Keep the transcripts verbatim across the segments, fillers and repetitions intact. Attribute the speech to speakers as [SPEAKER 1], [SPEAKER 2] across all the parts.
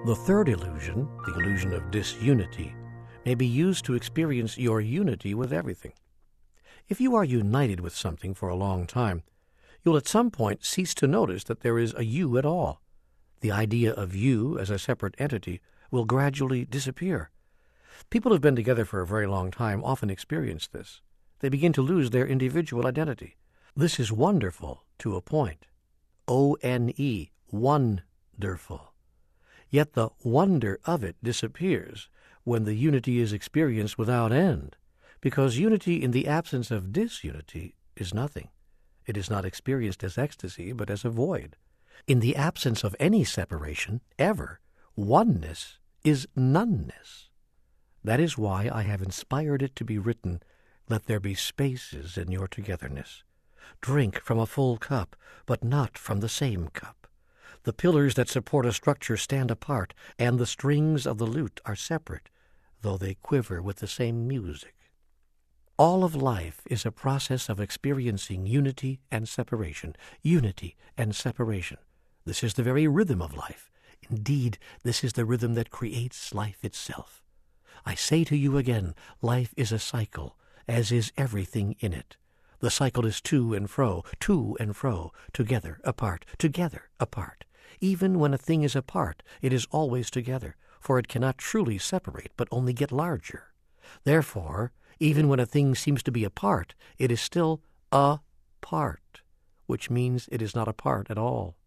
[SPEAKER 1] The third illusion, the illusion of disunity, may be used to experience your unity with everything. If you are united with something for a long time, you'll at some point cease to notice that there is a you at all. The idea of you as a separate entity will gradually disappear. People who've been together for a very long time often experience this. They begin to lose their individual identity. This is wonderful to a point. O N E, wonderful. Yet the wonder of it disappears when the unity is experienced without end, because unity in the absence of disunity is nothing. It is not experienced as ecstasy, but as a void. In the absence of any separation, ever, oneness is noneness. That is why I have inspired it to be written, "Let there be spaces in your togetherness. Drink from a full cup, but not from the same cup. The pillars that support a structure stand apart, and the strings of the lute are separate, though they quiver with the same music." All of life is a process of experiencing unity and separation, unity and separation. This is the very rhythm of life. Indeed, this is the rhythm that creates life itself. I say to you again, life is a cycle, as is everything in it. The cycle is to and fro, to and fro, together, apart, together, apart. Even when a thing is apart, it is always together, for it cannot truly separate, but only get larger. Therefore, even when a thing seems to be apart, it is still a part, which means it is not apart at all.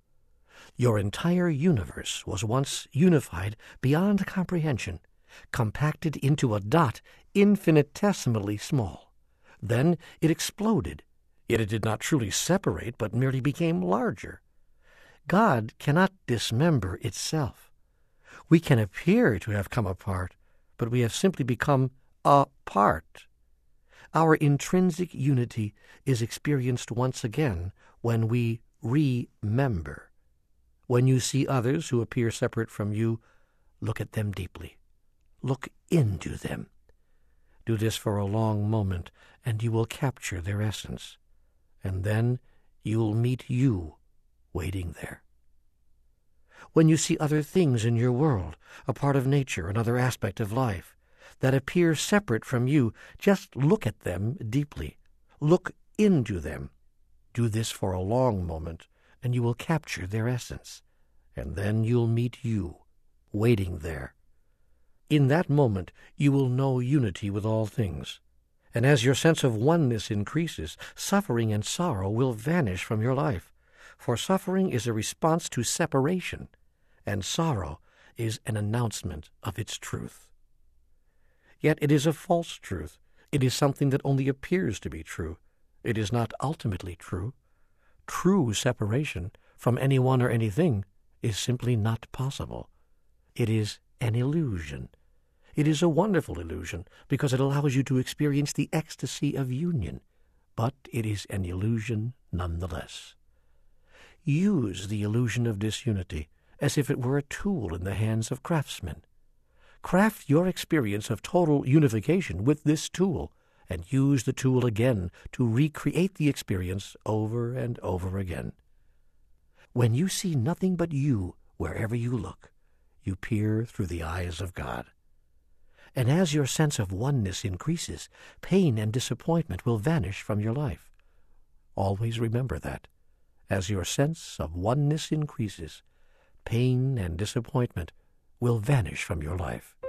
[SPEAKER 1] Your entire universe was once unified beyond comprehension, compacted into a dot infinitesimally small. Then it exploded, yet it did not truly separate, but merely became larger. God cannot dismember itself. We can appear to have come apart, but we have simply become a part. Our intrinsic unity is experienced once again when we remember. When you see others who appear separate from you, look at them deeply. Look into them. Do this for a long moment, and you will capture their essence. And then you'll meet you waiting there. When you see other things in your world, a part of nature, another aspect of life, that appear separate from you, just look at them deeply. Look into them. Do this for a long moment, and you will capture their essence. And then you'll meet you waiting there. In that moment, you will know unity with all things. And as your sense of oneness increases, suffering and sorrow will vanish from your life. For suffering is a response to separation, and sorrow is an announcement of its truth. Yet it is a false truth. It is something that only appears to be true. It is not ultimately true. True separation from anyone or anything is simply not possible. It is an illusion. It is a wonderful illusion because it allows you to experience the ecstasy of union, but it is an illusion nonetheless. Use the illusion of disunity as if it were a tool in the hands of craftsmen. Craft your experience of total unification with this tool, and use the tool again to recreate the experience over and over again. When you see nothing but you wherever you look, you peer through the eyes of God. And as your sense of oneness increases, pain and disappointment will vanish from your life. Always remember that. As your sense of oneness increases, pain and disappointment will vanish from your life.